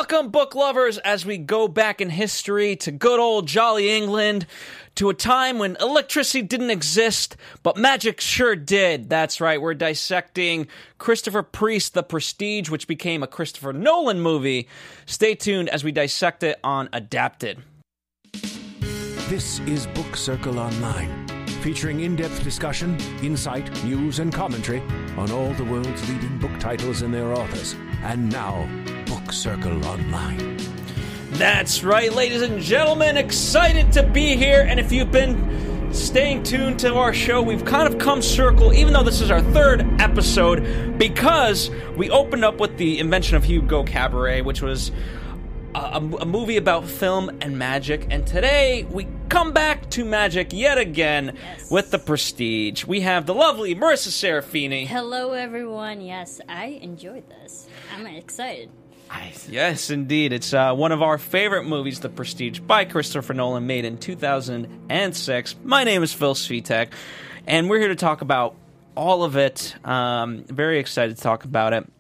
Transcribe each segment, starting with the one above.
Welcome, book lovers, as we go back in history to good old jolly England, to a time when electricity didn't exist, but magic sure did. That's right, we're dissecting Christopher Priest, The Prestige, which became a Christopher Nolan movie. Stay tuned as we dissect it on Adapted. This is Book Circle Online, featuring in-depth discussion, insight, news, and commentary on all the world's leading book titles and their authors. And now, Book Circle Online. That's right, ladies and gentlemen, excited to be here. And if you've been staying tuned to our show, we've kind of come circle, even though this is our third episode, because we opened up with the invention of Hugo Cabaret, which was a movie about film and magic. And today, we come back to magic yet again with The Prestige. We have the lovely Marissa Serafini. Hello, everyone. Yes, I enjoyed this. I'm excited. Yes, indeed. It's one of our favorite movies, The Prestige, by Christopher Nolan, made in 2006. My name is Phil Svitek, and we're here to talk about all of it. Very excited to talk about it.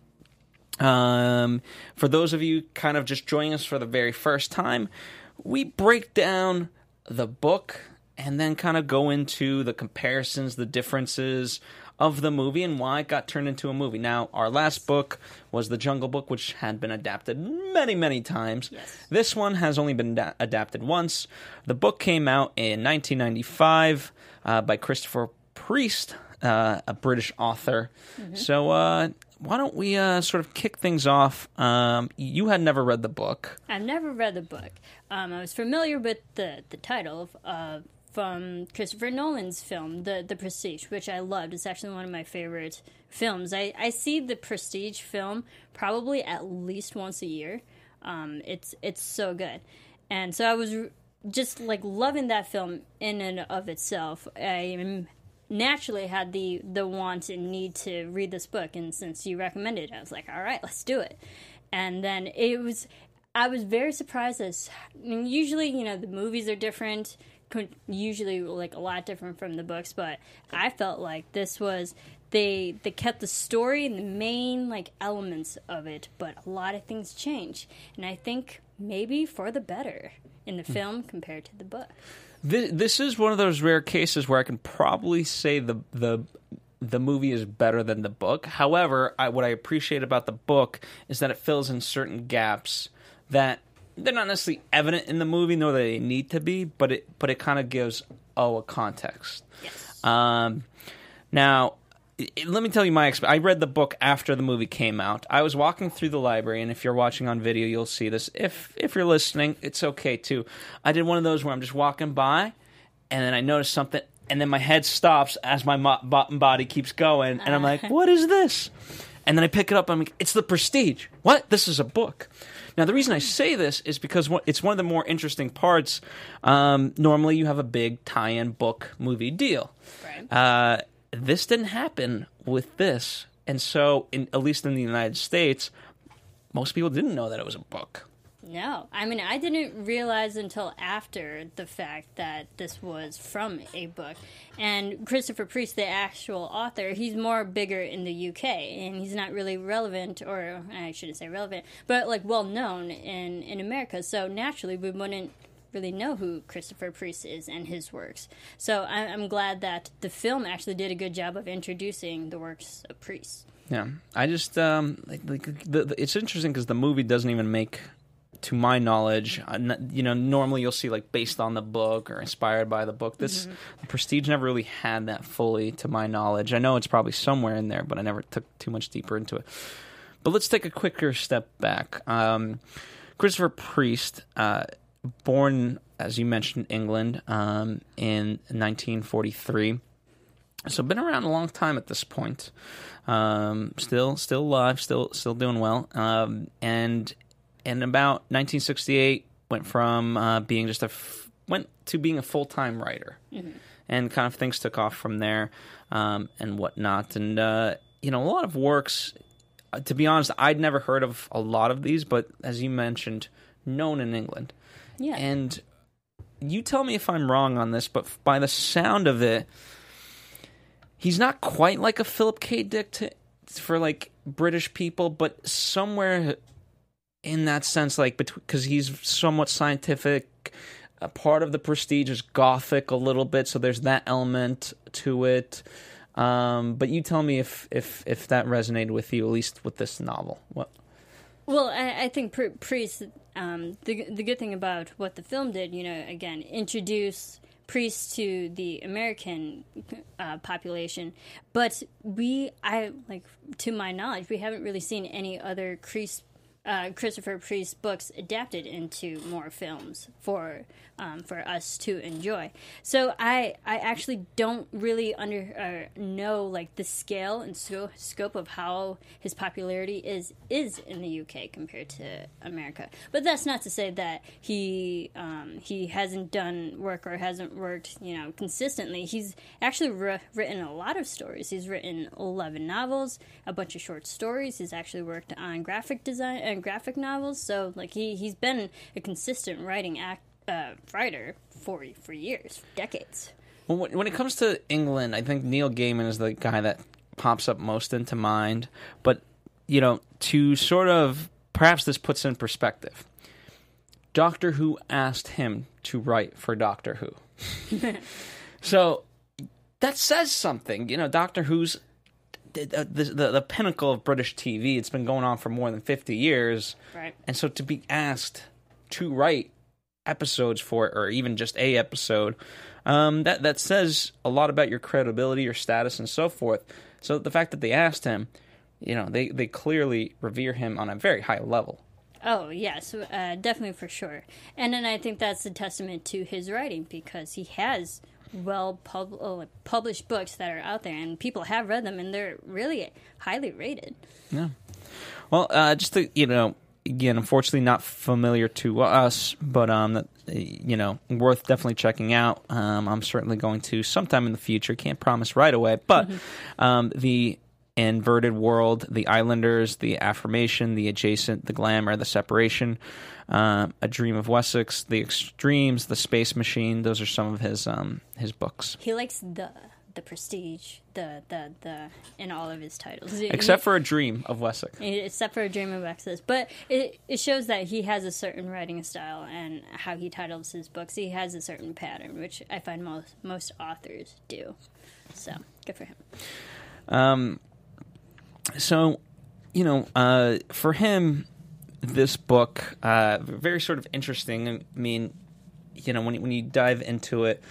For those of you kind of just joining us for the very first time, we break down the book and then kind of go into the comparisons, the differences of the movie and why it got turned into a movie. Now, our last book was The Jungle Book, which had been adapted many, many times. Yes. This one has only been adapted once. The book came out in 1995 by Christopher Priest, a British author. Mm-hmm. So why don't we sort of kick things off? You had never read the book. I've never read the book. I was familiar with the title from Christopher Nolan's film, The Prestige, which I loved. It's actually one of my favorite films. I see The Prestige film probably at least once a year. It's so good. And so I was just like loving that film in and of itself. I naturally had the want and need to read this book, and since you recommended it, I was like, all right, let's do it. And then I was very surprised usually, the movies are different, usually like a lot different from the books, but I felt like this was, they kept the story and the main like elements of it, but a lot of things change, and I think maybe for the better in the film compared to the book. This is one of those rare cases where I can probably say the movie is better than the book. However, what I appreciate about the book is that it fills in certain gaps that they're not necessarily evident in the movie, nor they need to be, but it kind of gives a context. Yes. Now, let me tell you my experience. I read the book after the movie came out. I was walking through the library, and if you're watching on video, you'll see this. If you're listening, it's okay too. I did one of those where I'm just walking by, and then I notice something, and then my head stops as my body keeps going, and I'm like, what is this? And then I pick it up, and I'm like, it's The Prestige. What? This is a book. Now, the reason I say this is because it's one of the more interesting parts. Normally, you have a big tie-in book movie deal. Right. This didn't happen with this. And so, at least in the United States, most people didn't know that it was a book. No. I mean, I didn't realize until after the fact that this was from a book. And Christopher Priest, the actual author, he's more bigger in the UK, and he's not really relevant, or I shouldn't say relevant, but like well known in America. So naturally, we wouldn't really know who Christopher Priest is and his works. So I'm glad that the film actually did a good job of introducing the works of Priest. Yeah. I just, it's interesting because the movie doesn't even make, to my knowledge, normally you'll see like based on the book or inspired by the book. The Prestige never really had that fully, to my knowledge. I know it's probably somewhere in there, but I never took too much deeper into it. But let's take a quicker step back. Christopher Priest, born, as you mentioned, England in 1943. So been around a long time at this point. Still alive, still doing well. And in about 1968, went from being just went to being a full-time writer. Mm-hmm. And kind of things took off from there and whatnot. And, a lot of works, to be honest, I'd never heard of a lot of these, but as you mentioned, known in England. Yeah. And you tell me if I'm wrong on this, but by the sound of it, he's not quite like a Philip K. Dick for like British people, but somewhere in that sense, like, because he's somewhat scientific. A part of the Prestige is gothic a little bit, so there's that element to it. But you tell me if that resonated with you, at least with this novel. What? Well, I think Priest. The good thing about what the film did, again, introduce priests to the American population, but to my knowledge, we haven't really seen any other Christopher Priest books adapted into more films for us to enjoy. So I actually don't really know like the scale and scope of how his popularity is in the UK compared to America. But that's not to say that he hasn't done work or hasn't worked consistently. He's actually written a lot of stories. He's written 11 novels, a bunch of short stories. He's actually worked on graphic design and graphic novels. So like he's been a consistent writer for years, decades. Well, when it comes to England, I think Neil Gaiman is the guy that pops up most into mind. But, to sort of, perhaps this puts in perspective, Doctor Who asked him to write for Doctor Who. So that says something. Doctor Who's the pinnacle of British TV. It's been going on for more than 50 years. Right. And so to be asked to write episodes for it, or even just a episode, that says a lot about your credibility, your status, and so forth. So the fact that they asked him, they clearly revere him on a very high level. Oh, yes, definitely for sure. And then I think that's a testament to his writing, because he has published books that are out there, and people have read them, and they're really highly rated. Yeah. Well, just to, again, unfortunately not familiar to us, but, worth definitely checking out. I'm certainly going to sometime in the future. Can't promise right away, but the Inverted World, The Islanders, The Affirmation, The Adjacent, The Glamour, The Separation, A Dream of Wessex, The Extremes, The Space Machine. Those are some of his books. He likes the prestige, the in all of his titles, except for A Dream of Wessex. Except for A Dream of Wessex, but it shows that he has a certain writing style, and how he titles his books. He has a certain pattern, which I find most authors do. So good for him. So, for him, this book, very sort of interesting. I mean, when you dive into it,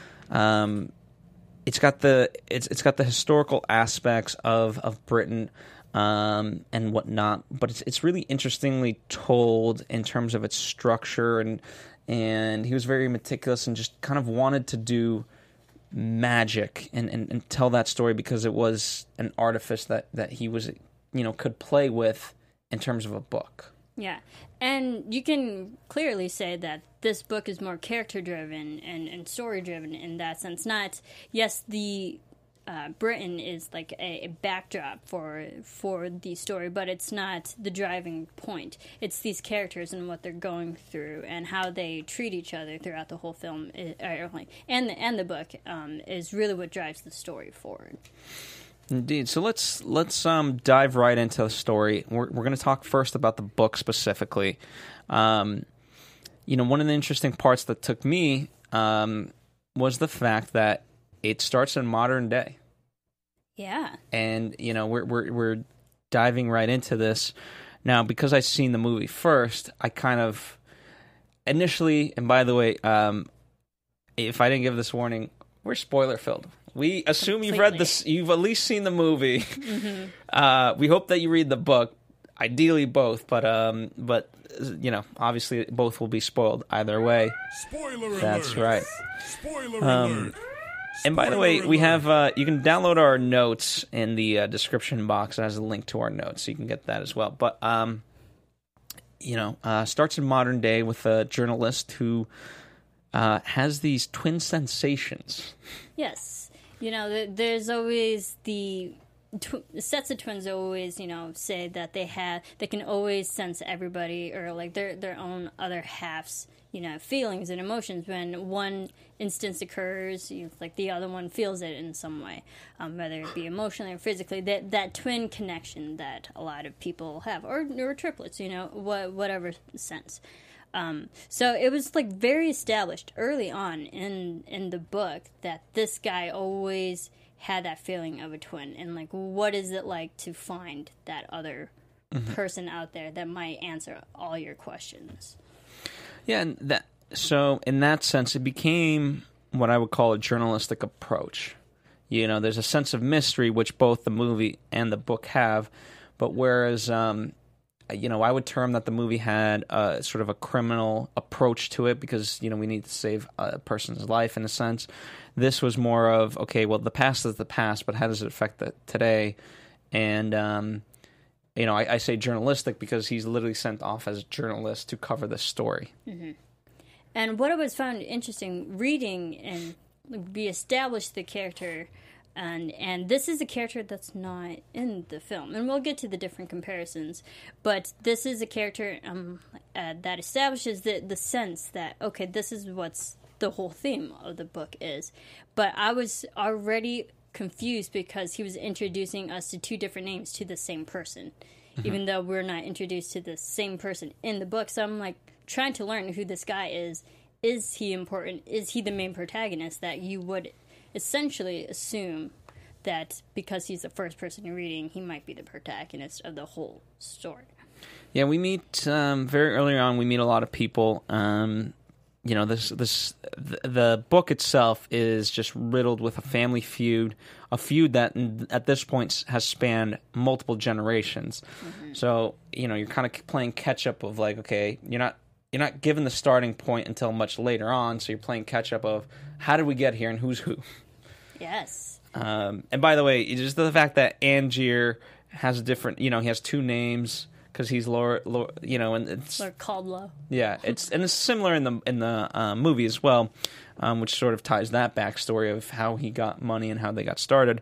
it's got the historical aspects of Britain and whatnot, but it's really interestingly told in terms of its structure, and he was very meticulous and just kind of wanted to do magic and tell that story, because it was an artifice that he was could play with in terms of a book. Yeah, and you can clearly say that this book is more character driven and story driven in that sense. Not, yes, the Britain is like a backdrop for the story, but it's not the driving point. It's these characters and what they're going through and how they treat each other throughout the whole film, and the book is really what drives the story forward. Indeed. So let's dive right into the story. We're going to talk first about the book specifically. One of the interesting parts that took me was the fact that it starts in modern day. Yeah. And we're diving right into this now, because I've seen the movie first. I kind of initially, and by the way, if I didn't give this warning, we're spoiler filled. We assume you've read this, you've at least seen the movie. Mm-hmm. We hope that you read the book, ideally both, but obviously both will be spoiled either way. Spoiler alert. That's right. Spoiler alert. And by the way, we have you can download our notes in the description box. It has a link to our notes, so you can get that as well. But starts in modern day with a journalist who has these twin sensations. Yes. There's always the sets of twins always, say that they can always sense everybody or like their own other halves, feelings and emotions. When one instance occurs, like the other one feels it in some way, whether it be emotionally or physically. That twin connection that a lot of people have, or triplets, whatever sense. So it was like very established early on in the book that this guy always had that feeling of a twin, and like, what is it like to find that other person out there that might answer all your questions? Yeah, and so in that sense, it became what I would call a journalistic approach. There's a sense of mystery which both the movie and the book have, but whereas I would term that the movie had sort of a criminal approach to it because we need to save a person's life in a sense. This was more of, okay, well, the past is the past, but how does it affect today? And, I say journalistic because he's literally sent off as a journalist to cover this story. Mm-hmm. And what I was found interesting reading, and we established the character, and this is a character that's not in the film, and we'll get to the different comparisons, but this is a character that establishes the sense that, okay, this is what's the whole theme of the book is. But I was already confused because he was introducing us to two different names to the same person, even though we're not introduced to the same person in the book. So I'm like trying to learn who this guy is. Is he important? Is he the main protagonist that you would essentially assume that because he's the first person you're reading, he might be the protagonist of the whole story? Yeah, we meet very early on. We meet a lot of people. The book itself is just riddled with a family feud, a feud that at this point has spanned multiple generations. Mm-hmm. So you're kind of playing catch up of like, okay, you're not given the starting point until much later on, so you're playing catch up of how did we get here and who's who. Yes. And by the way, just the fact that Angier has a different, he has two names. Because he's Lord, and it's Lord Caldlow. Yeah, it's similar in the movie as well, which sort of ties that backstory of how he got money and how they got started.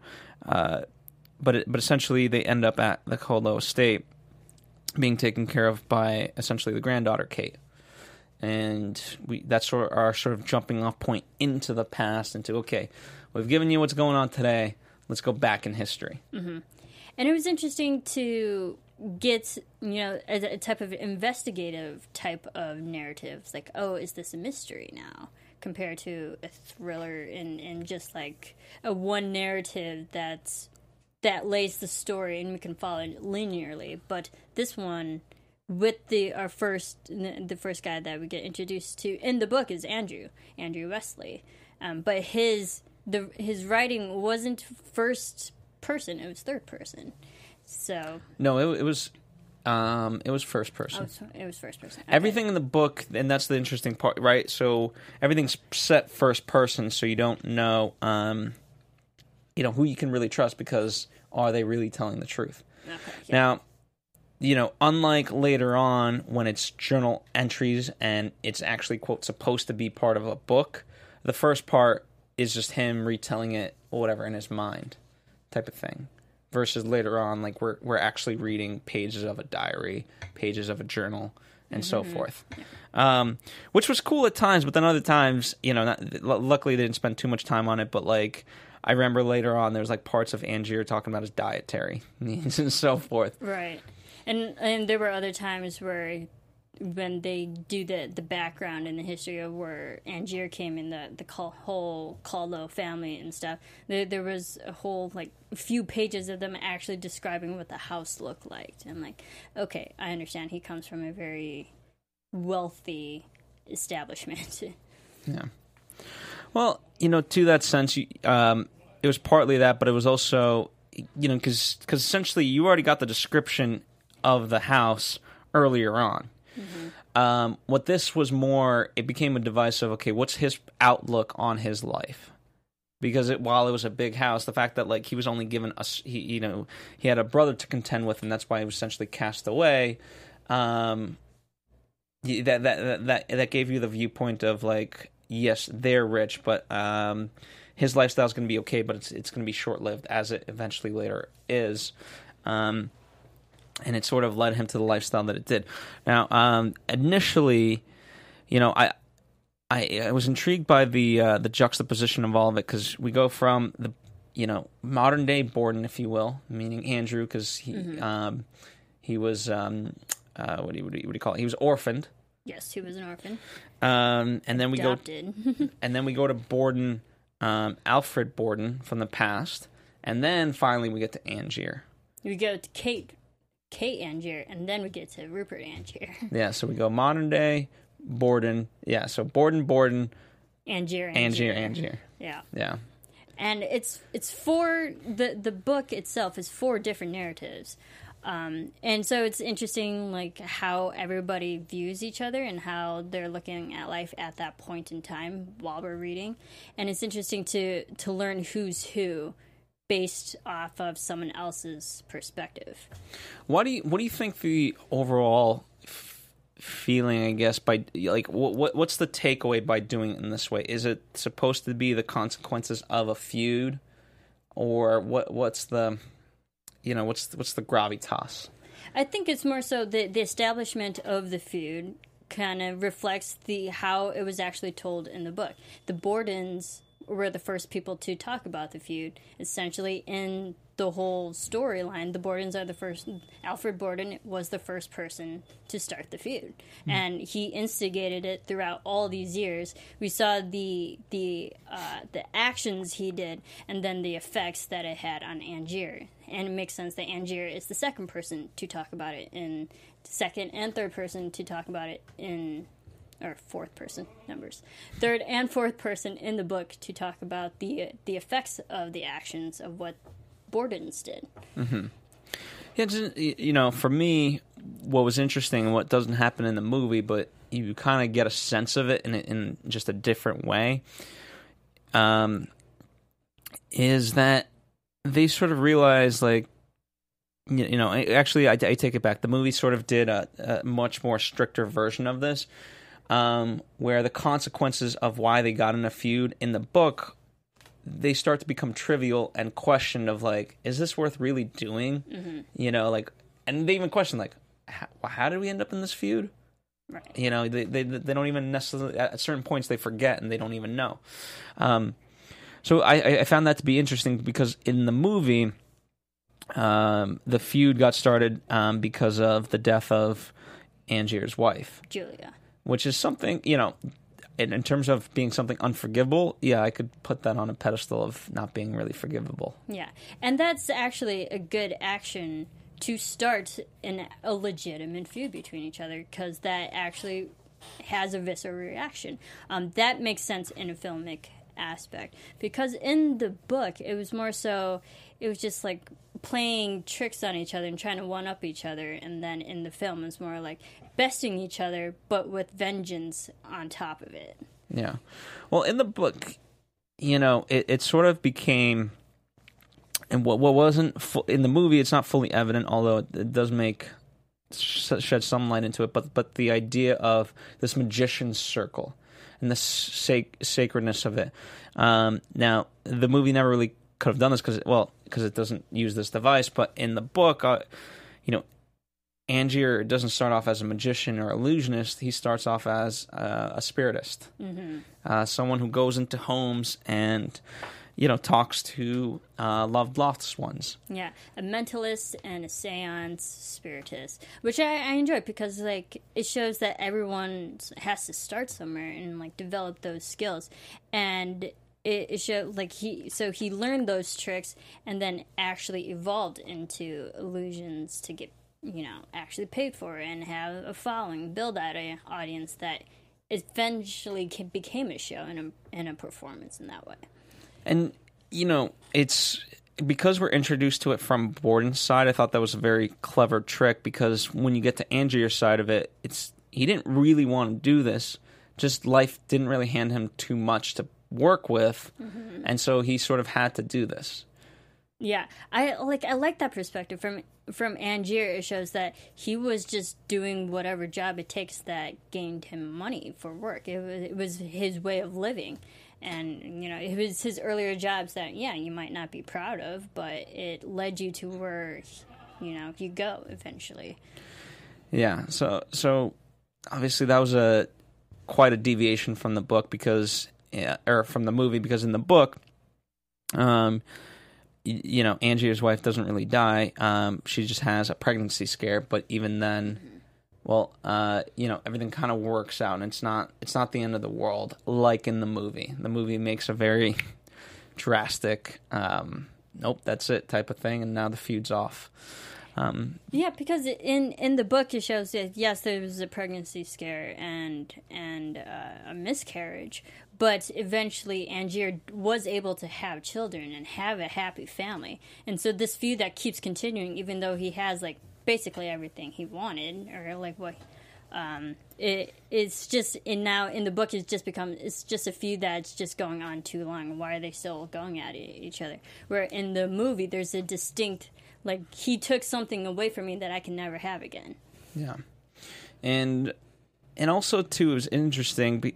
But essentially, they end up at the Caldlow estate, being taken care of by essentially the granddaughter Kate, and that's our sort of jumping off point into the past. Into okay, we've given you what's going on today. Let's go back in history. Mm-hmm. And it was interesting to get, a type of investigative type of narratives, like, oh, is this a mystery now? Compared to a thriller and just like a one narrative that lays the story and we can follow it linearly. But this one, with the first guy that we get introduced to in the book is Andrew Wesley, but his writing wasn't first person; it was third person. So no, it was first person. It was first person. Okay. Everything in the book, and that's the interesting part, right? So everything's set first person, so you don't know, who you can really trust because are they really telling the truth? Okay, yeah. Now, unlike later on when it's journal entries and it's actually, quote, supposed to be part of a book, the first part is just him retelling it or whatever in his mind type of thing. Versus later on, like we're actually reading pages of a diary, pages of a journal, and so forth, which was cool at times. But then other times, luckily they didn't spend too much time on it. But like I remember later on, there's like parts of Angier talking about his dietary needs and so forth. Right, and there were other times where when they do the background and the history of where Angier came in, the whole Caldlow family and stuff, there was a whole like few pages of them actually describing what the house looked like. And like, okay, I understand he comes from a very wealthy establishment. Yeah. Well, to that sense, it was partly that, but it was also, because essentially you already got the description of the house earlier on. Mm-hmm. What this was more, it became a device of, okay, what's his outlook on his life? Because while it was a big house, the fact that like he was only given he had a brother to contend with, and that's why he was essentially cast away. That gave you the viewpoint of like, yes, they're rich, but his lifestyle is going to be okay, but it's going to be short lived, as it eventually later is. And it sort of led him to the lifestyle that it did. Now, initially, I was intrigued by the juxtaposition of all of it, because we go from the modern day Borden, if you will, meaning Andrew, because he was what do you call it? He was orphaned. Yes, he was an orphan. And then we Adopted. and then we go to Borden, Alfred Borden from the past, and then finally we get to Angier. We go to Kate Angier, and then we get to Rupert Angier. Yeah, so we go modern day Borden. Yeah, so Borden, Angier. Yeah. And it's for the book itself is 4 different narratives. And so it's interesting, like, how everybody views each other and how they're looking at life at that point in time while we're reading. And it's interesting to learn who's who based off of someone else's perspective. What do you think the overall feeling, I guess, by, like, what's the takeaway by doing it in this way? Is it supposed to be the consequences of a feud, or what's the what's the gravitas? I think it's more so the establishment of the feud kind of reflects how it was actually told in the book. The Bordens were the first people to talk about the feud. Essentially, in the whole storyline, the Bordens are the first. Alfred Borden was the first person to start the feud, and he instigated it throughout all these years. We saw the actions he did, and then the effects that it had on Angier. And it makes sense that Angier is the second person to talk about it, in second and third person to talk about it in. Or fourth person numbers, third and fourth person in the book to talk about the effects of the actions of what Bordens did. Mm-hmm. Yeah, for me, what was interesting and what doesn't happen in the movie, but you kind of get a sense of it in just a different way, is that they sort of realize, like, actually, I take it back. The movie sort of did a much more stricter version of this. Where the consequences of why they got in a feud in the book, they start to become trivial and questioned of, like, is this worth really doing? Mm-hmm. And they even question, like, how did we end up in this feud? Right. They don't even necessarily, at certain points they forget and they don't even know. So I found that to be interesting, because in the movie, the feud got started because of the death of Angier's wife, Julia. Which is something, in terms of being something unforgivable, yeah, I could put that on a pedestal of not being really forgivable. Yeah, and that's actually a good action to start a legitimate feud between each other, because that actually has a visceral reaction. That makes sense in a filmic aspect, because in the book, it was more so, it was just like playing tricks on each other and trying to one-up each other, and then in the film, it's more like besting each other, but with vengeance on top of it. Yeah. Well, in the book, it sort of became, and what wasn't in the movie, it's not fully evident, although it does shed some light into it, but the idea of this magician's circle and the sacredness of it. Now, the movie never really could have done this because it doesn't use this device, but in the book, Angier doesn't start off as a magician or illusionist. He starts off as a spiritist, someone who goes into homes and, talks to loved lost ones. Yeah, a mentalist and a seance spiritist, which I enjoy, because, like, it shows that everyone has to start somewhere and, like, develop those skills. And it showed, like, he learned those tricks and then actually evolved into illusions to get, actually paid for and have a following, build out an audience that eventually became a show and a performance in that way. And, it's because we're introduced to it from Borden's side. I thought that was a very clever trick, because when you get to Angier's side of it, he didn't really want to do this. Just life didn't really hand him too much to work with, and so he sort of had to do this. Yeah, I like that perspective from Angier. It shows that he was just doing whatever job it takes that gained him money for work. It was his way of living, and it was his earlier jobs that you might not be proud of, but it led you to where you go eventually. Yeah. So obviously that was quite a deviation from the book or from the movie, because in the book, Angier's wife doesn't really die. She just has a pregnancy scare, but even then, well, everything kind of works out, and it's not the end of the world like in the movie. The movie makes a very drastic, nope, that's it type of thing, and now the feud's off. Yeah, because in the book it shows that yes, there was a pregnancy scare and a miscarriage, but eventually Angier was able to have children and have a happy family, and so this feud that keeps continuing, even though he has like basically everything he wanted, or like what. It's just now in the book it's just a feud that's just going on too long. Why are they still going at each other? Where in the movie there's a distinct, like, he took something away from me that I can never have again. Yeah, and also too, it was interesting.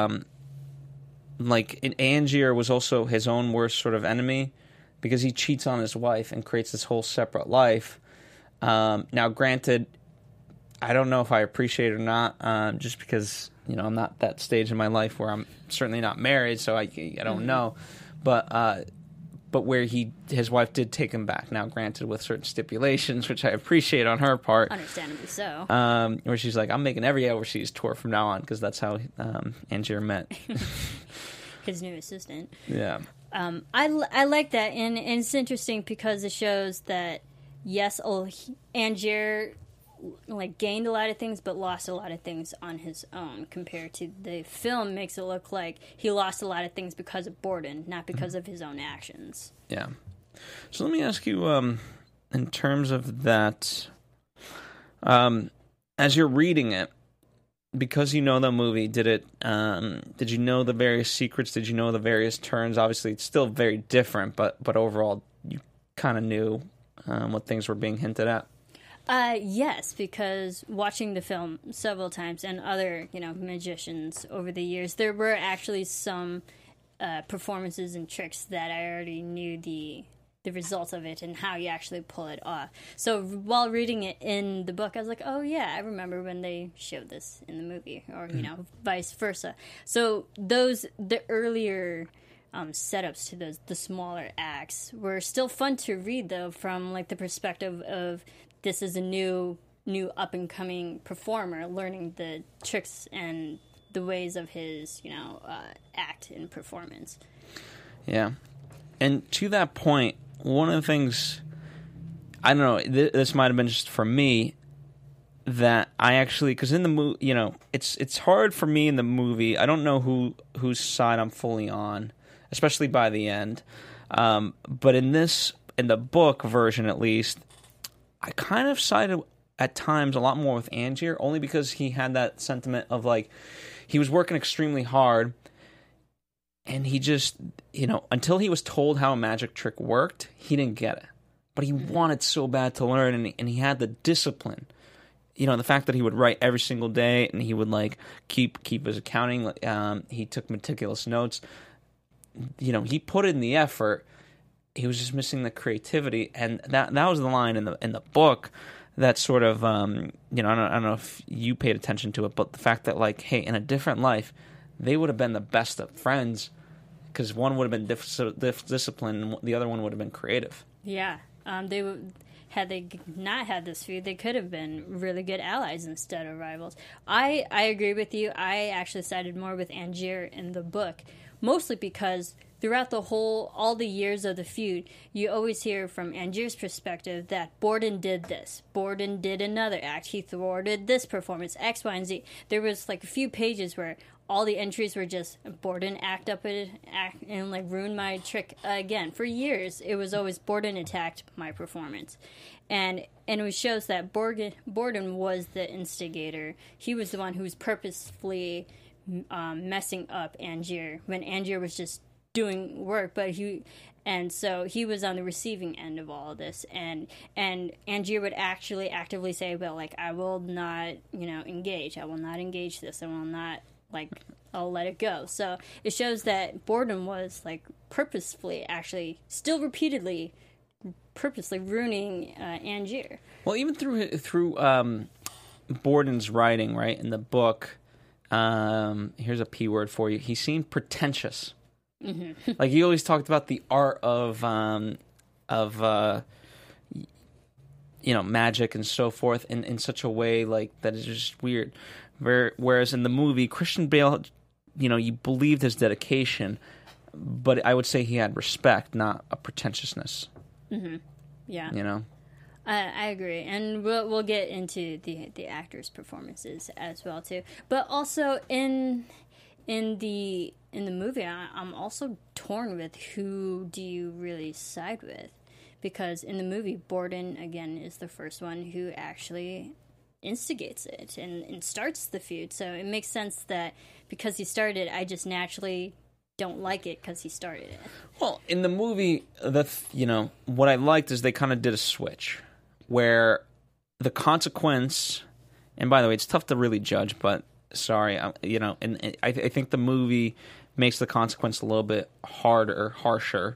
Angier was also his own worst sort of enemy, because he cheats on his wife and creates this whole separate life. Now, granted, I don't know if I appreciate it or not, just because, I'm not that stage in my life where I'm certainly not married, so I don't know. But where his wife did take him back. Now, granted, with certain stipulations, which I appreciate on her part. Understandably so. Where she's like, I'm making every overseas tour from now on, because that's how Angier met. His new assistant. Yeah. I like that, and it's interesting because it shows that, yes, Angier gained a lot of things but lost a lot of things on his own, compared to the film makes it look like he lost a lot of things because of Borden, not because of his own actions. Yeah. So let me ask you, in terms of that, as you're reading it, because you know the movie, did you know the various secrets? Did you know the various turns? Obviously, it's still very different, but overall, you kind of knew what things were being hinted at. Yes, because watching the film several times and other, magicians over the years, there were actually some performances and tricks that I already knew the result of it and how you actually pull it off. So while reading it in the book, I was like, oh yeah, I remember when they showed this in the movie, or, vice versa. So the earlier setups to the smaller acts were still fun to read, though, from the perspective of this is a new up and coming performer learning the tricks and the ways of his act and performance. Yeah, and to that point, one of the things, I don't know, this might have been just for me, that I actually, because in the movie, it's hard for me in the movie. I don't know whose side I'm fully on, especially by the end. But in the book version at least, I kind of sided at times a lot more with Angier, only because he had that sentiment of he was working extremely hard, and he just, until he was told how a magic trick worked, he didn't get it. But he wanted so bad to learn, and he had the discipline. The fact that he would write every single day, and he would keep his accounting. He took meticulous notes. He put in the effort. He was just missing the creativity, and that was the line in the book that sort of I don't know if you paid attention to it, but the fact that hey, in a different life, they would have been the best of friends, because one would have been disciplined and the other one would have been creative. Yeah, had they not had this feud, they could have been really good allies instead of rivals. I agree with you. I actually sided more with Angier in the book, mostly because throughout all the years of the feud, you always hear from Angier's perspective that Borden did this. Borden did another act. He thwarted this performance, X, Y, and Z. There was a few pages where all the entries were just Borden act and ruin my trick again. For years, it was always Borden attacked my performance. And it shows that Borden was the instigator. He was the one who was purposefully messing up Angier, when Angier was just doing work, and so he was on the receiving end of all of this, and Angier would actually actively say, well, like, I will not, engage. I will not engage this. I will not, like, I'll let it go. So it shows that Borden was, like, purposefully, actually, still purposely ruining Angier. Well, even through Borden's writing, right, in the book, here's a P word for you. He seemed pretentious. Mm-hmm. Like, he always talked about the art of magic and so forth in such a way, like, that is just weird. Whereas in the movie, Christian Bale, you believed his dedication, but I would say he had respect, not a pretentiousness. Mm-hmm. Yeah. I agree, and we'll get into the actors' performances as well too. But also in the movie, I'm also torn with who do you really side with, because in the movie, Borden again is the first one who actually instigates it and starts the feud. So it makes sense that because he started it, I just naturally don't like it because he started it. Well, in the movie, what I liked is they kind of did a switch where the consequence, and by the way, it's tough to really judge, but sorry, and I think the movie makes the consequence a little bit harsher.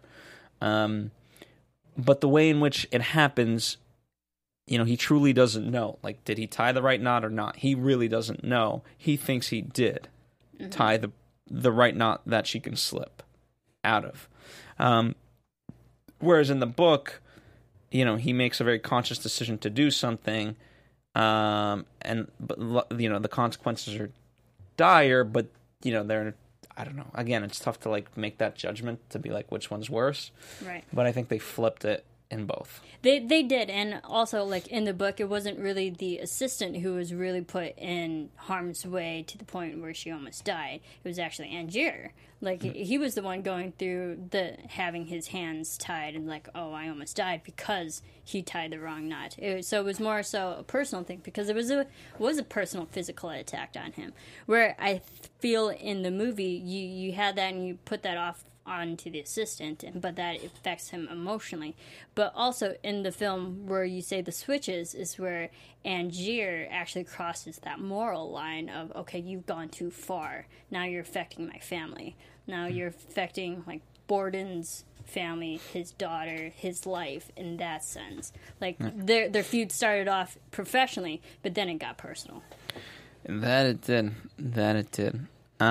But the way in which it happens, he truly doesn't know. Like, did he tie the right knot or not? He really doesn't know. He thinks he did tie the right knot that she can slip out of. Whereas in the book, he makes a very conscious decision to do something, but the consequences are dire, but they're, I don't know. Again, it's tough to like make that judgment to be like which one's worse. Right. But I think they flipped it in both. They did, and also like in the book, it wasn't really the assistant who was really put in harm's way to the point where she almost died. It was actually Angier. Like he was the one going through having his hands tied and like, oh, I almost died because he tied the wrong knot. So it was more so a personal thing because it was a personal physical attack on him. Where I feel in the movie you had that and you put that off onto the assistant, but that affects him emotionally. But also in the film where you say the switches is where Angier actually crosses that moral line of, okay, you've gone too far. Now you're affecting my family. Now you're affecting like Borden's family, his daughter, his life in that sense. Like their feud started off professionally, but then it got personal. That it did.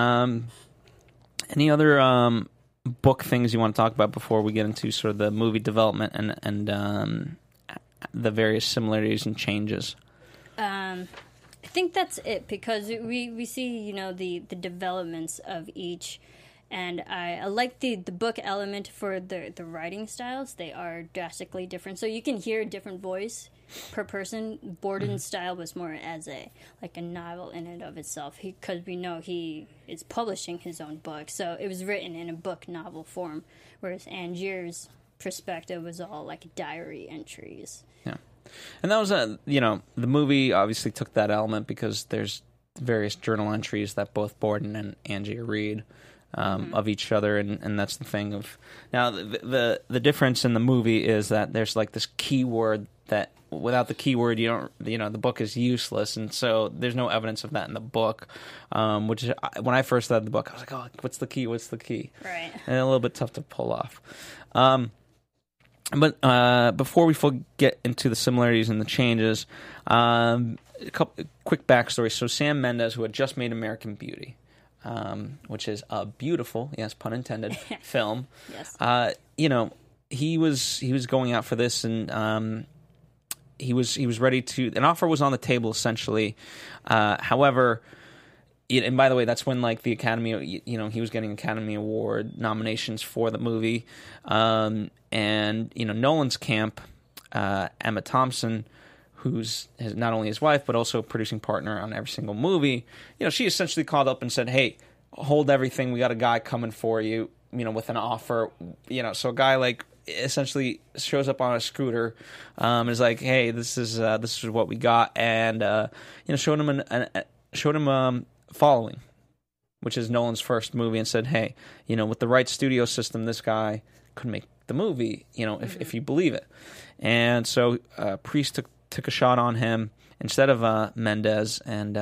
Any other book things you want to talk about before we get into sort of the movie development and the various similarities and changes? I think that's it because we see the developments of each, and I like the book element for the writing styles. They are drastically different, so you can hear a different voice per person. Borden's style was more as a novel in and of itself, because we know he is publishing his own book, so it was written in a book novel form, whereas Angier's perspective was all like diary entries. Yeah, and that was the movie obviously took that element because there's various journal entries that both Borden and Angier read of each other, and that's the thing of now the difference in the movie is that there's like this keyword that without the keyword you don't the book is useless, and so there's no evidence of that in the book, which when I first read the book I was like, oh, what's the key, right, and a little bit tough to pull off. But before we get into the similarities and the changes, a couple quick backstory. So Sam Mendes, who had just made American Beauty, which is a beautiful, yes, pun intended, film. Yes. He was going out for this, and he was ready to. An offer was on the table essentially. However, and by the way, that's when like the Academy, he was getting Academy Award nominations for the movie, and Nolan's camp, Emma Thompson, who's not only his wife but also a producing partner on every single movie, she essentially called up and said, "Hey, hold everything. We got a guy coming for you, with an offer." So a guy like essentially shows up on a scooter, and is like, "Hey, this is what we got," and showed him following. which is Nolan's first movie, and said, hey, with the right studio system, this guy could make the movie, if you believe it. And so Priest took a shot on him instead of Mendes, and,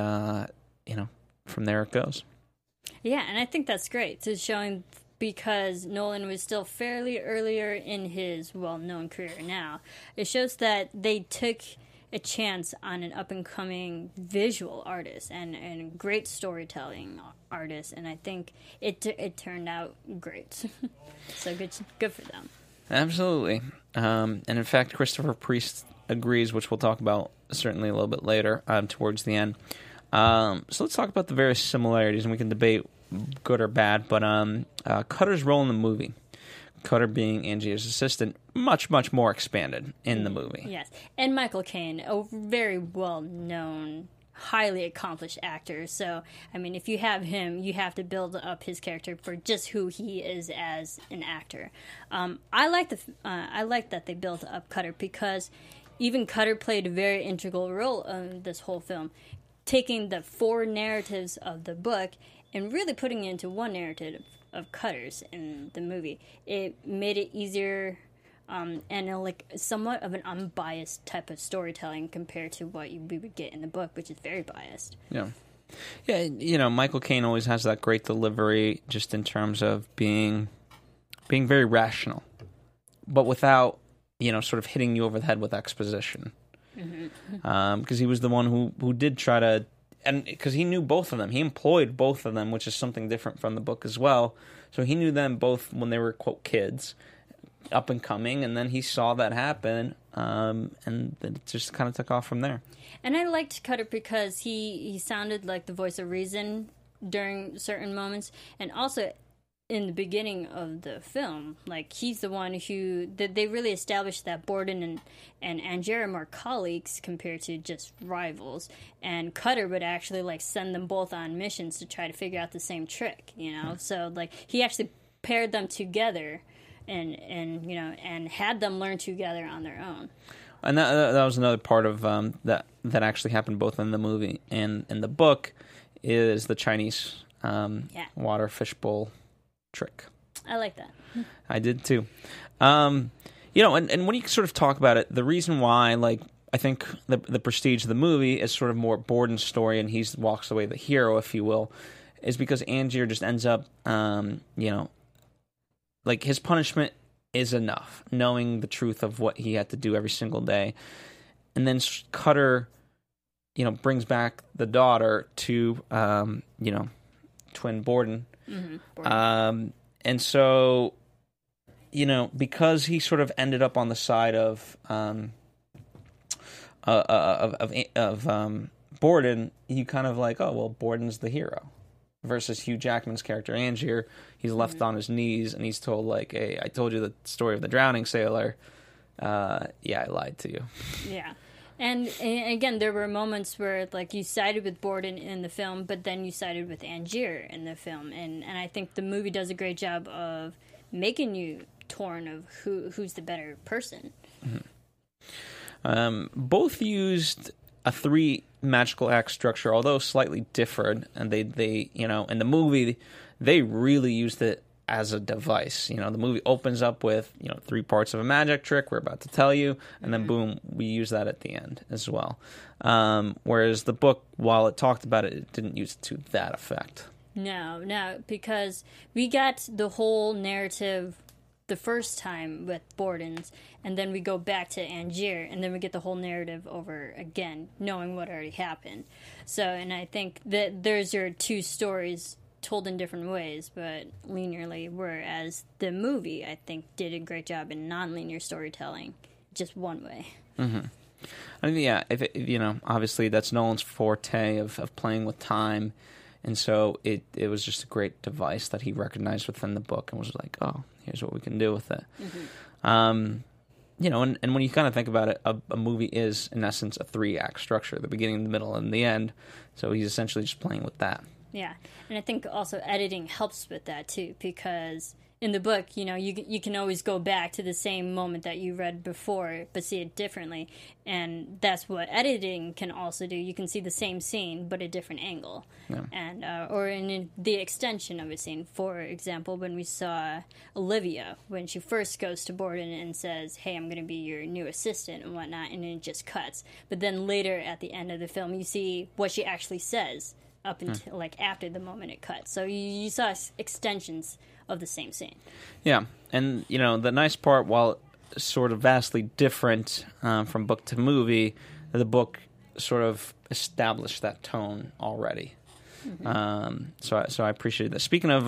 from there it goes. Yeah, and I think that's great. So showing, because Nolan was still fairly earlier in his well-known career now, it shows that they took a chance on an up-and-coming visual artist and great storytelling artist, and I think it turned out great. So good for them. Absolutely. And in fact, Christopher Priest agrees, which we'll talk about certainly a little bit later towards the end. So let's talk about the various similarities, and we can debate good or bad, but Cutter's role in the movie, Cutter being Angier's assistant, much, much more expanded in the movie. Yes, and Michael Caine, a very well-known, highly accomplished actor, so, I mean, if you have him, you have to build up his character for just who he is as an actor. I like that they built up Cutter, because even Cutter played a very integral role in this whole film, taking the 4 narratives of the book and really putting it into one narrative of Cutter's in the movie. It made it easier and like somewhat of an unbiased type of storytelling compared to what we would get in the book, which is very biased. Yeah, Michael Caine always has that great delivery, just in terms of being very rational, but without sort of hitting you over the head with exposition. Because he was the one who did try to, and because he knew both of them, he employed both of them, which is something different from the book as well. So he knew them both when they were, quote, kids, up and coming, and then he saw that happen, and then it just kind of took off from there. And I liked Cutter because he sounded like the voice of reason during certain moments, and also in the beginning of the film, like, he's the one who they really established that Borden and Angier are more colleagues compared to just rivals, and Cutter would actually like send them both on missions to try to figure out the same trick, so like he actually paired them together and had them learn together on their own. And that was another part of that actually happened both in the movie and in the book, is the Chinese water fishbowl trick. I like that. I did too. And when you sort of talk about it, the reason why, like, I think the prestige of the movie is sort of more Borden's story, and he walks away the hero, if you will, is because Angier just ends up, like, his punishment is enough, knowing the truth of what he had to do every single day. And then Cutter, brings back the daughter to, twin Borden. Mm-hmm. And so, because he sort of ended up on the side of Borden, you kind of like, oh, well, Borden's the hero. Versus Hugh Jackman's character, Angier, he's left on his knees, and he's told, like, hey, I told you the story of the drowning sailor. I lied to you. Yeah. And again, there were moments where, like, you sided with Borden in the film, but then you sided with Angier in the film. And I think the movie does a great job of making you torn of who's the better person. Mm-hmm. Both used a 3 magical act structure, although slightly different. And they in the movie, they really used it as a device. The movie opens up with 3 parts of a magic trick we're about to tell you, and then boom, we use that at the end as well. Whereas the book, while it talked about it, it didn't use it to that effect. No, because we got the whole narrative the first time with Borden's, and then we go back to Angier, and then we get the whole narrative over again, knowing what already happened. So, and I think that there's your 2 stories told in different ways, but linearly, whereas the movie, I think, did a great job in non-linear storytelling, just one way. Mm-hmm. I mean, if obviously that's Nolan's forte of playing with time, and so it was just a great device that he recognized within the book and was like, oh, here's what we can do with it. Mm-hmm. And when you kind of think about it, a movie is, in essence, a 3-act structure, the beginning, the middle, and the end, so he's essentially just playing with that. Yeah, and I think also editing helps with that too, because in the book, you can always go back to the same moment that you read before, but see it differently. And that's what editing can also do. You can see the same scene, but a different angle. Yeah. And or in the extension of a scene. For example, when we saw Olivia, when she first goes to Borden and says, hey, I'm going to be your new assistant and whatnot, and it just cuts. But then later at the end of the film, you see what she actually says up until after the moment it cuts. So you saw extensions of the same scene. Yeah, and the nice part, while sort of vastly different from book to movie, the book sort of established that tone already. Mm-hmm. So I appreciate that. Speaking of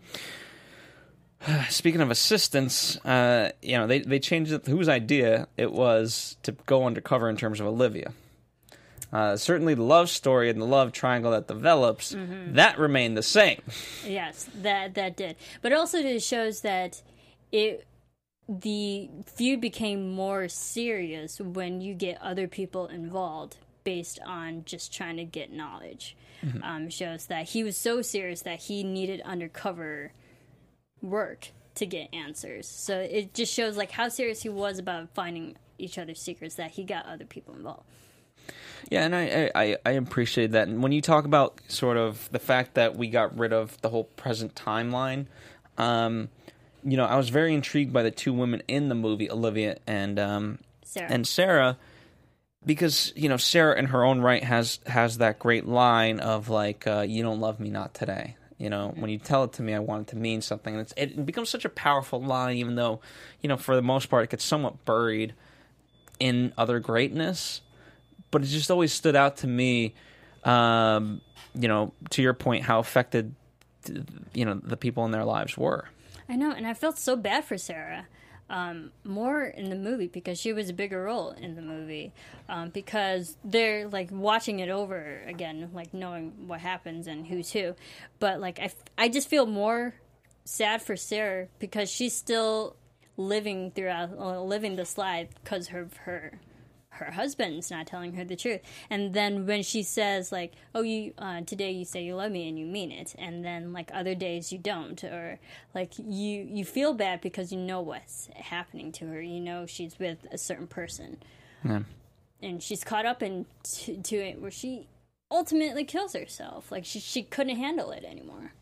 assistants, they changed it. Whose idea it was to go undercover in terms of Olivia. Certainly the love story and the love triangle that develops, that remained the same. Yes, that did. But also it shows that the feud became more serious when you get other people involved based on just trying to get knowledge. Mm-hmm. Shows that he was so serious that he needed undercover work to get answers. So it just shows how serious he was about finding each other's secrets, that he got other people involved. Yeah, and I appreciate that. And when you talk about sort of the fact that we got rid of the whole present timeline, I was very intrigued by the two women in the movie, Olivia and Sarah, because Sarah in her own right has that great line of you don't love me, not today. When you tell it to me, I want it to mean something. And it becomes such a powerful line, even though for the most part it gets somewhat buried in other greatness. But it just always stood out to me, to your point, how affected, the people in their lives were. I know, and I felt so bad for Sarah, more in the movie, because she was a bigger role in the movie, because they're, watching it over again, knowing what happens and who's who. But, I just feel more sad for Sarah, because she's still living this life because of her husband's not telling her the truth. And then when she says you today you say you love me and you mean it, and then other days you don't, or you feel bad because you know what's happening to her, she's with a certain person, and she's caught up into it where she ultimately kills herself. She couldn't handle it anymore.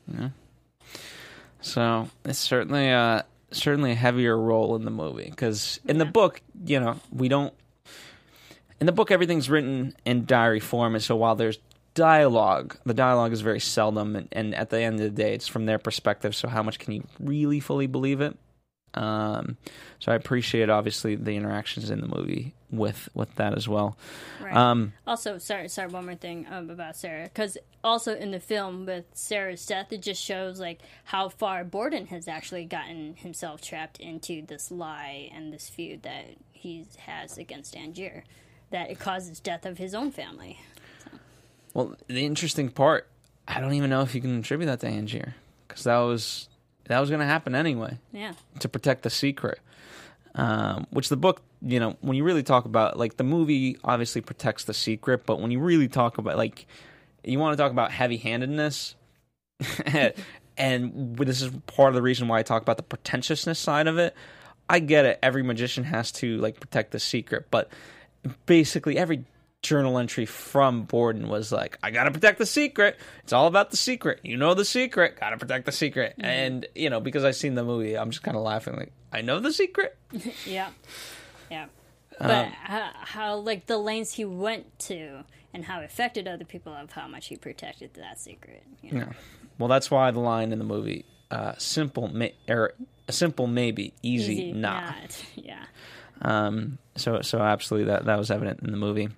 So it's certainly a heavier role in the movie, because in the book, we don't. In the book, everything's written in diary form, and so while there's dialogue, the dialogue is very seldom, and at the end of the day, it's from their perspective, so how much can you really fully believe it? So I appreciate, obviously, the interactions in the movie with that as well. Right. Also, sorry, one more thing about Sarah, because also in the film with Sarah's death, it just shows how far Borden has actually gotten himself trapped into this lie and this feud that he has against Angier, that it causes death of his own family. So. Well, the interesting part, I don't even know if you can attribute that to Angier, because that was going to happen anyway. Yeah. To protect the secret. Which the book, when you really talk about, the movie obviously protects the secret, but when you really talk about, you want to talk about heavy-handedness, and this is part of the reason why I talk about the pretentiousness side of it. I get it. Every magician has to, protect the secret, but basically every journal entry from Borden was I gotta protect the secret. It's all about the secret. The secret. Gotta protect the secret. Mm-hmm. And, because I've seen the movie, I'm just kind of laughing I know the secret. Yeah. But how the lengths he went to and how it affected other people of how much he protected that secret. Yeah. Well, that's why the line in the movie, simple maybe, easy not. Yeah. So absolutely that was evident in the movie.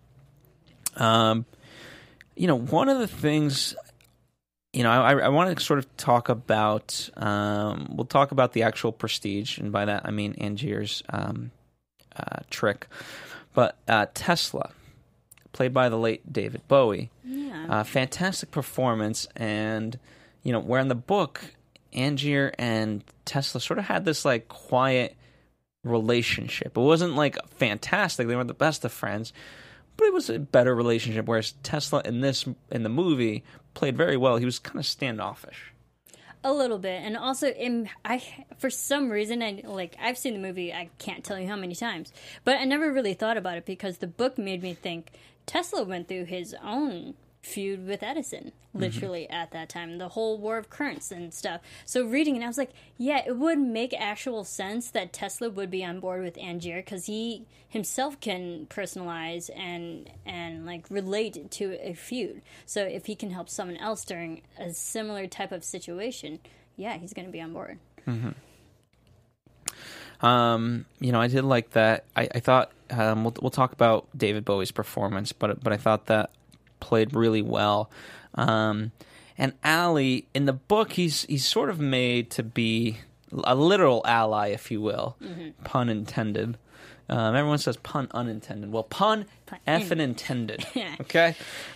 One of the things, I want to sort of talk about, we'll talk about the actual Prestige, and by that I mean Angier's trick, but Tesla, played by the late David Bowie, fantastic performance, and, where in the book, Angier and Tesla sort of had this, quiet relationship. It wasn't fantastic, they weren't the best of friends, but it was a better relationship, whereas Tesla in the movie played very well. He was kind of standoffish. A little bit, and also, for some reason, I've seen the movie. I can't tell you how many times, but I never really thought about it because the book made me think Tesla went through his own feud with Edison, literally at that time, the whole war of currents and stuff. So reading it, I was like, yeah, it would make actual sense that Tesla would be on board with Angier because he himself can personalize and like relate to a feud. So if he can help someone else during a similar type of situation, yeah, he's going to be on board. Mm-hmm. I did like that. I thought we'll talk about David Bowie's performance, but I thought that played really well. And Ali, in the book, he's sort of made to be a literal ally, if you will, pun intended. Everyone says pun unintended. Well, pun effing intended. Okay,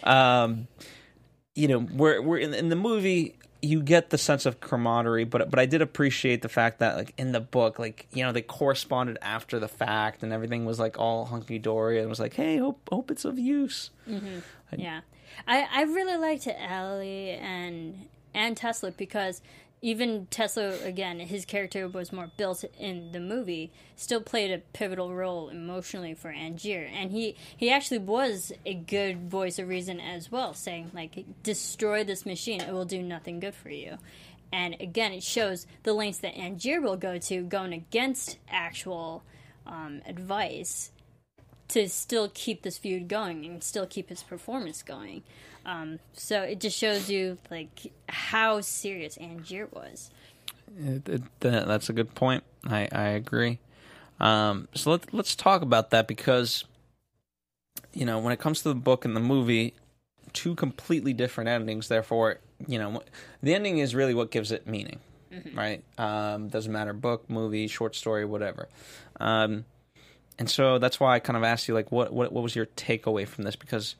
we're in the movie. You get the sense of camaraderie, but I did appreciate the fact that, like, in the book, like, they corresponded after the fact, and everything was like all hunky dory, and it was like, hey, hope it's of use. Mm-hmm. Yeah, I really liked Ali and Tesla because even Tesla, again, his character was more built in the movie, still played a pivotal role emotionally for Angier. And he actually was a good voice of reason as well, saying, like, destroy this machine, it will do nothing good for you. And again, it shows the lengths that Angier will go to, going against actual advice to still keep this feud going and still keep his performance going. So it just shows you, like, how serious Angier was. That's a good point. I agree. So let's talk about that because, when it comes to the book and the movie, two completely different endings. Therefore, the ending is really what gives it meaning, right? Doesn't matter, book, movie, short story, whatever. And so that's why I kind of asked you, like, what was your takeaway from this? Because,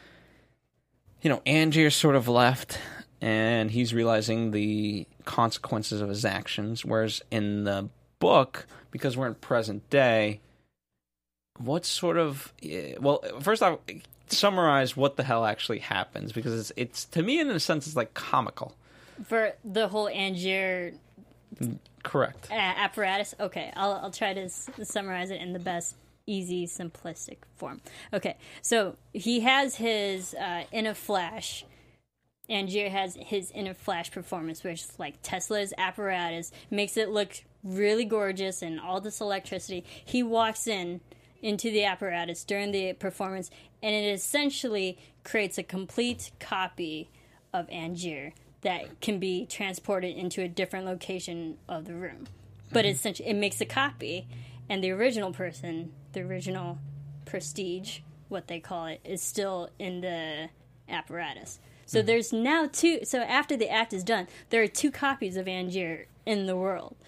Angier sort of left, and he's realizing the consequences of his actions, whereas in the book, because we're in present day, what sort of... Well, first off, summarize what the hell actually happens, because it's to me, in a sense, it's like comical. For the whole Angier... Correct. Apparatus? Okay, I'll try to summarize it in the best, easy, simplistic form. Okay, so he has his in a flash. Angier has his in a flash performance, which, like, Tesla's apparatus makes it look really gorgeous and all this electricity. He walks into the apparatus during the performance, and it essentially creates a complete copy of Angier that can be transported into a different location of the room. But essentially, it makes a copy, and the original person, the original Prestige, what they call it, is still in the apparatus. So there's now two... So after the act is done, there are two copies of Angier in the world.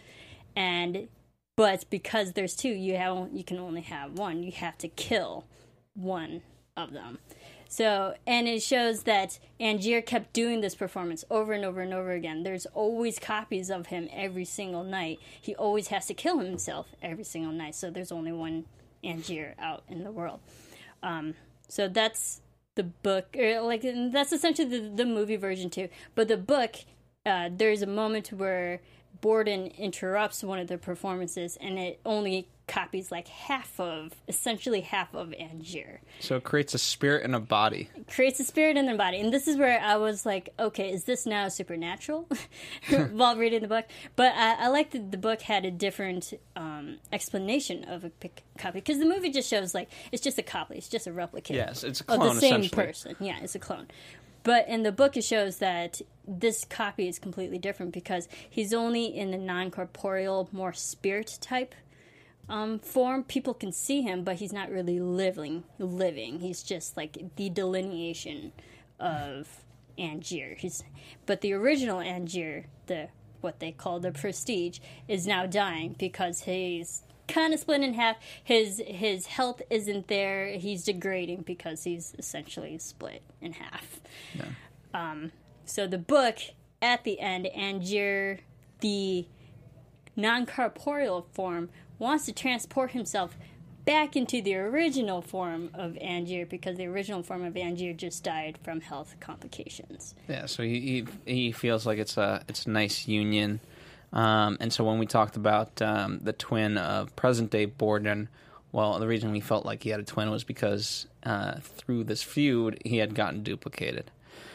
But because there's two, you can only have one. You have to kill one of them. So, and it shows that Angier kept doing this performance over and over and over again. There's always copies of him every single night. He always has to kill himself every single night. So there's only one Angier out in the world. So that's the book, and that's essentially the movie version too. But the book, there's a moment where Borden interrupts one of the performances, and it only copies essentially half of Angier. So it creates a spirit and a body. It creates a spirit and a body. And this is where I was like, okay, is this now supernatural? While reading the book. But I like that the book had a different explanation of a copy. Because the movie just shows, like, it's just a copy. It's just a replicate. Yes, it's a clone, of the same essentially. person. Yeah, it's a clone. But in the book, it shows that this copy is completely different because he's only in the non-corporeal, more spirit-type form. People can see him, but he's not really living. He's just like the delineation of Angier. But the original Angier, what they call the Prestige, is now dying because he's kind of split in half. His health isn't there. He's degrading because he's essentially split in half. Yeah. So the book, at the end, Angier, the non-corporeal form, wants to transport himself back into the original form of Angier because the original form of Angier just died from health complications. Yeah, so he feels like it's a nice union. And so when we talked about the twin of present-day Borden, well, the reason we felt like he had a twin was because through this feud, he had gotten duplicated.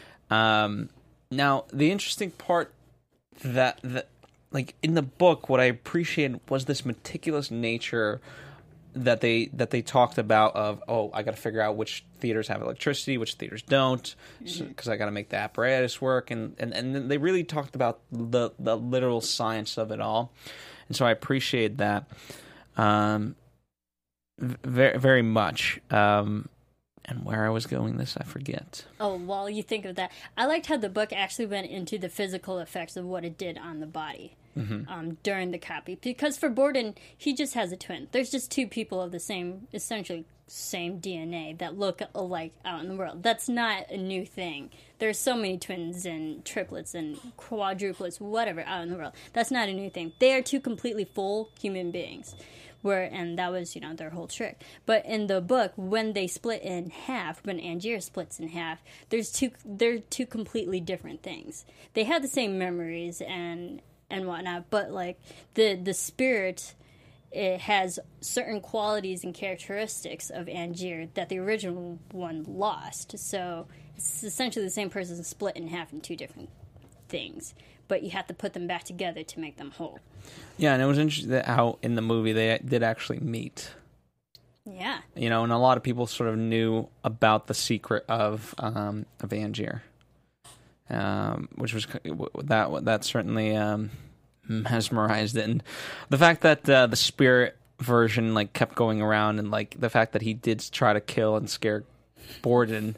Now, the interesting part that like in the book, what I appreciated was this meticulous nature that they talked about of, oh, I got to figure out which theaters have electricity, which theaters don't, because I got to make the apparatus work, and they really talked about the literal science of it all, and so I appreciate that very, very much. And where I was going this, I forget. Oh, while you think of that, I liked how the book actually went into the physical effects of what it did on the body during the copy. Because for Borden, he just has a twin. There's just two people of the essentially same DNA that look alike out in the world. That's not a new thing. There's so many twins and triplets and quadruplets, whatever, out in the world. That's not a new thing. They are two completely full human beings. And that was, their whole trick. But in the book, when they split in half, when Angier splits in half, they're two completely different things. They have the same memories and whatnot, but like the spirit, it has certain qualities and characteristics of Angier that the original one lost. So it's essentially the same person split in half in two different things. But you have to put them back together to make them whole. Yeah, and it was interesting that how in the movie they did actually meet. Yeah. And a lot of people sort of knew about the secret of Angier, which was that certainly mesmerized it. And the fact that the spirit version like kept going around, and like the fact that he did try to kill and scare Borden.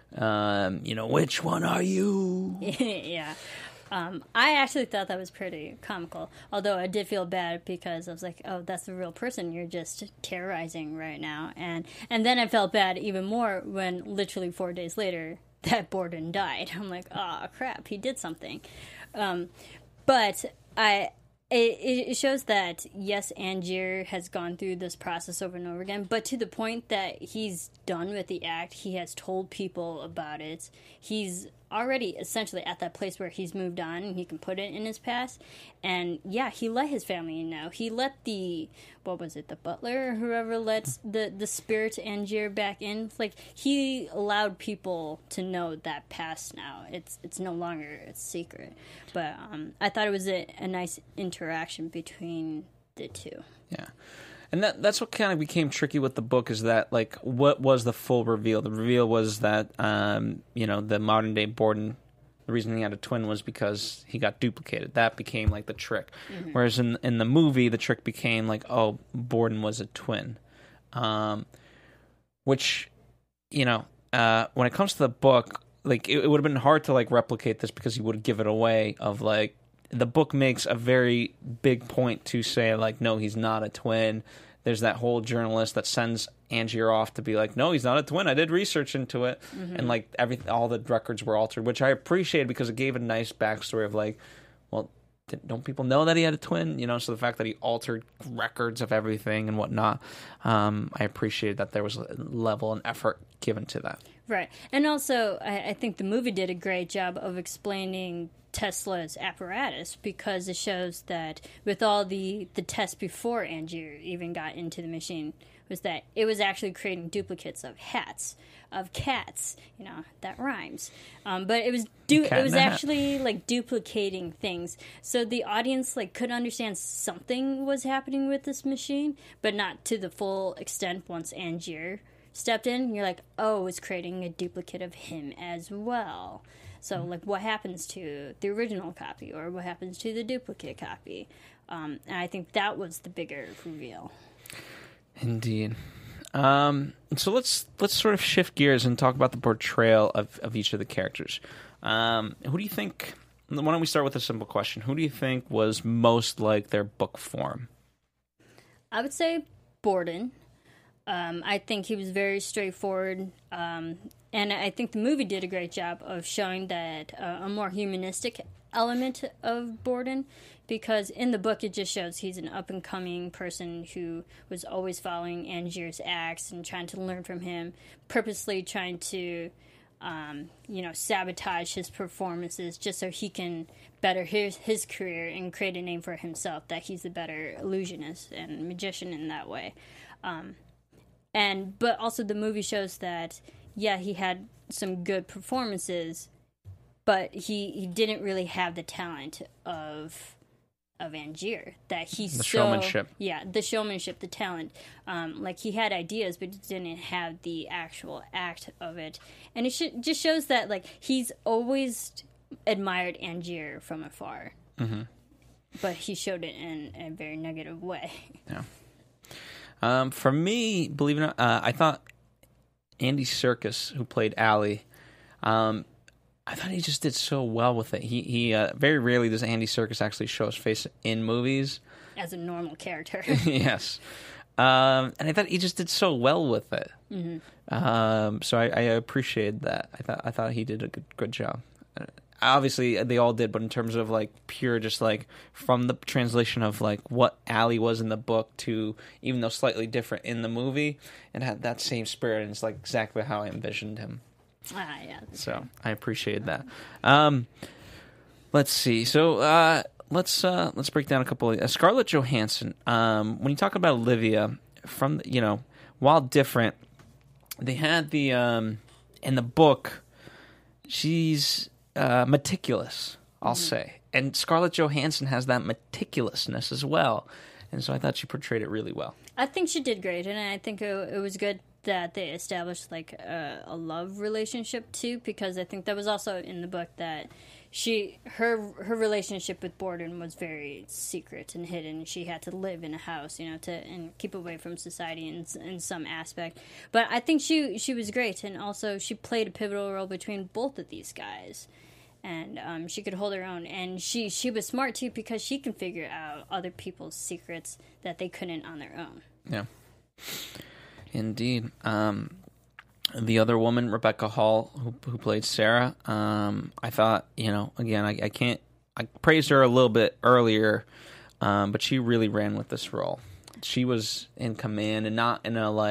Which one are you? Yeah. I actually thought that was pretty comical, although I did feel bad because I was like, oh, that's the real person you're just terrorizing right now. And then I felt bad even more when literally 4 days later that Borden died. I'm like, oh, crap, he did something. But it shows that, yes, Angier has gone through this process over and over again, but to the point that he's done with the act, he has told people about it. He's already essentially at that place where he's moved on and he can put it in his past. And yeah, he let his family know. He let the butler or whoever lets the spirit Angier back in. Like, he allowed people to know that past now. It's no longer a secret. But I thought it was a nice interaction between the two. Yeah. And that's what kind of became tricky with the book, is that, like, what was the full reveal? The reveal was that, the modern-day Borden, the reason he had a twin was because he got duplicated. That became, like, the trick. Mm-hmm. Whereas in the movie, the trick became, like, oh, Borden was a twin. Which, when it comes to the book, like, it would have been hard to, like, replicate this because he would give it away of, like, the book makes a very big point to say, like, no, he's not a twin. There's that whole journalist that sends Angier off to be like, no, he's not a twin. I did research into it. Mm-hmm. And, like, all the records were altered, which I appreciated because it gave a nice backstory of, like, well, don't people know that he had a twin? So the fact that he altered records of everything and whatnot, I appreciated that there was a level and effort given to that. Right. And also, I think the movie did a great job of explaining Tesla's apparatus, because it shows that with all the tests before Angier even got into the machine, was that it was actually creating duplicates of hats, of cats, that rhymes. But it was actually like duplicating things. So the audience could understand something was happening with this machine, but not to the full extent once Angier stepped in. You're like, oh, it's creating a duplicate of him as well. So, what happens to the original copy, or what happens to the duplicate copy? And I think that was the bigger reveal. Indeed. So let's sort of shift gears and talk about the portrayal of each of the characters. Who do you think? Why don't we start with a simple question? Who do you think was most like their book form? I would say Borden. I think he was very straightforward. And I think the movie did a great job of showing that a more humanistic element of Borden, because in the book it just shows he's an up-and-coming person who was always following Angier's acts and trying to learn from him, purposely trying to, sabotage his performances just so he can better his career and create a name for himself, that he's a better illusionist and magician in that way. But also the movie shows that, yeah, he had some good performances, but he didn't really have the talent of Angier. That he's the showmanship. Yeah, the showmanship, the talent. He had ideas, but he didn't have the actual act of it. And it just shows that, he's always admired Angier from afar. Mm-hmm. But he showed it in a very negative way. Yeah. For me, believe it or not, I thought Andy Serkis, who played Allie, I thought he just did so well with it. He very rarely does Andy Serkis actually show his face in movies. As a normal character. Yes. And I thought he just did so well with it. Mm-hmm. So I appreciated that. I thought he did a good job. Obviously, they all did, but in terms of pure, just from the translation of what Allie was in the book to, even though slightly different in the movie, it had that same spirit, and it's exactly how I envisioned him. Yeah. So I appreciated that. Let's see. So let's break down a couple of Scarlett Johansson. When you talk about Olivia, from while different, they had the in the book, she's meticulous, I'll say. And Scarlett Johansson has that meticulousness as well. And so I thought she portrayed it really well. I think she did great, and I think it was good that they established a love relationship too, because I think that was also in the book that her relationship with Borden was very secret and hidden. She had to live in a house, and keep away from society in some aspect. But I think she was great, and also she played a pivotal role between both of these guys. And she could hold her own. And she was smart, too, because she can figure out other people's secrets that they couldn't on their own. Yeah. Indeed. The other woman, Rebecca Hall, who played Sarah, I thought, again, I praised her a little bit earlier, but she really ran with this role. She was in command, and not in a,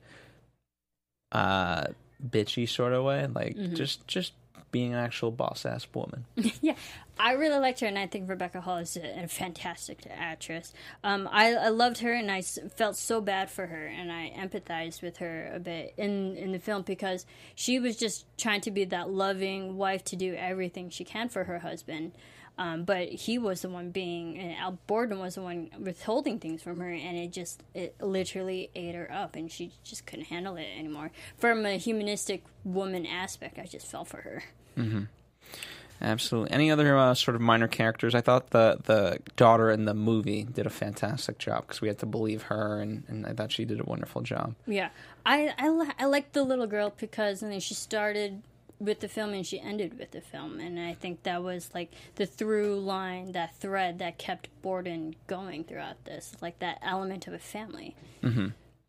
bitchy sort of way. Just being an actual boss-ass woman. Yeah, I really liked her, and I think Rebecca Hall is a fantastic actress. I loved her, and I felt so bad for her, and I empathized with her a bit in the film, because she was just trying to be that loving wife to do everything she can for her husband. But he was the one and Al Borden was the one withholding things from her, and it literally ate her up, and she just couldn't handle it anymore. From a humanistic woman aspect, I just fell for her. Mm-hmm. Absolutely. Any other sort of minor characters? I thought the daughter in the movie did a fantastic job, because we had to believe her, and I thought she did a wonderful job. Yeah. I liked the little girl because she started with the film and she ended with the film, and I think that was the through line, that thread that kept Borden going throughout this, that element of a family. Mm-hmm.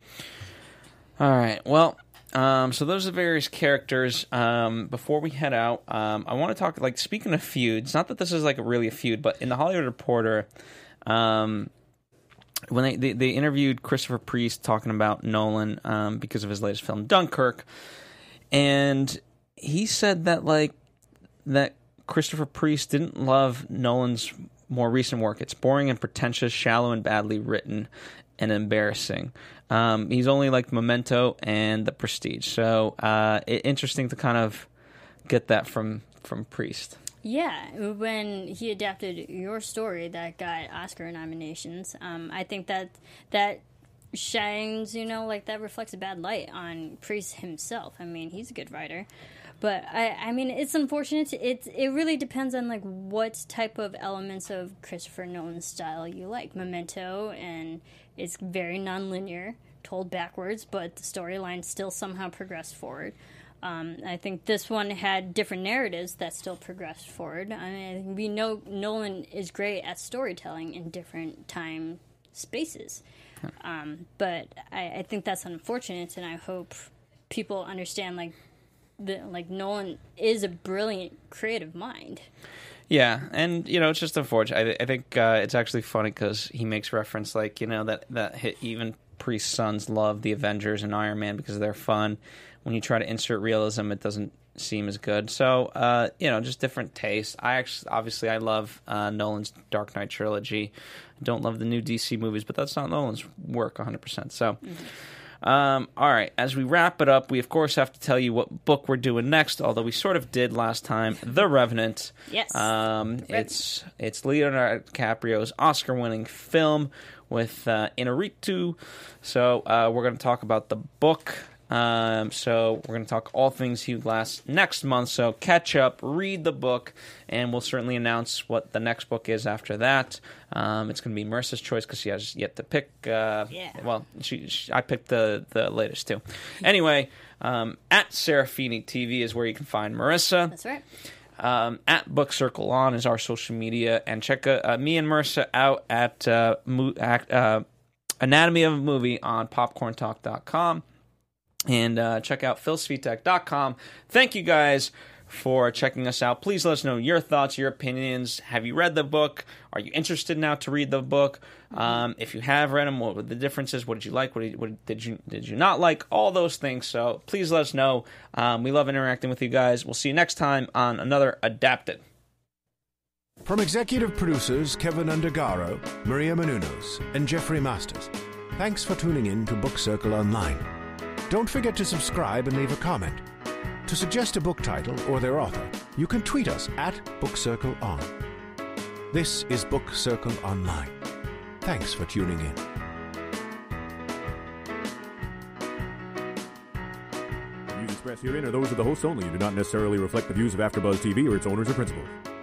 All right, well, so those are various characters. Before we head out, I want to talk, speaking of feuds, not that this is really a feud, but in the Hollywood Reporter, when they interviewed Christopher Priest talking about Nolan because of his latest film Dunkirk, and he said that that Christopher Priest didn't love Nolan's more recent work. It's boring and pretentious, shallow and badly written, and embarrassing. He's only liked Memento and The Prestige. So interesting to kind of get that from Priest. Yeah, when he adapted Your Story that got Oscar nominations, I think that shines, that reflects a bad light on Priest himself. I mean, he's a good writer. But, I mean, it's unfortunate. It really depends on, what type of elements of Christopher Nolan's style you like. Memento, and it's very nonlinear, told backwards, but the storyline still somehow progressed forward. I think this one had different narratives that still progressed forward. I mean, we know Nolan is great at storytelling in different time spaces. But I think that's unfortunate, and I hope people understand, Nolan is a brilliant creative mind. Yeah, and it's just unfortunate. I think it's actually funny because he makes reference that hit even Priest's sons love the Avengers and Iron Man because they're fun. When you try to insert realism, it doesn't seem as good. So just different tastes. I love Nolan's Dark Knight trilogy. I don't love the new DC movies, but that's not Nolan's work 100%. So. All right, as we wrap it up, we of course have to tell you what book we're doing next, although we sort of did last time. The Revenant. Yes. It's Leonardo DiCaprio's Oscar-winning film with Inarritu. So we're going to talk about the book. So we're going to talk all things Hugh Glass next month. So catch up, read the book, and we'll certainly announce what the next book is after that. It's going to be Marissa's choice because she has yet to pick. Well, I picked the latest too. Anyway, at Serafini TV is where you can find Marissa. That's right. At Book Circle On is our social media, and check me and Marissa out at Anatomy of a Movie on popcorntalk.com. And check out philsvitek.com. Thank you guys for checking us out. Please let us know your thoughts, your opinions. Have you read the book? Are you interested now to read the book? If you have read them, what were the differences? What did you like? What did you not like? All those things. So please let us know. We love interacting with you guys. We'll see you next time on another Adapted. From executive producers Kevin Undergaro, Maria Menounos, and Jeffrey Masters, thanks for tuning in to Book Circle Online. Don't forget to subscribe and leave a comment. To suggest a book title or their author, you can tweet us at BookCircleOn. This is Book Circle Online. Thanks for tuning in. The views expressed herein are those of the hosts only and do not necessarily reflect the views of AfterBuzz TV or its owners or principals.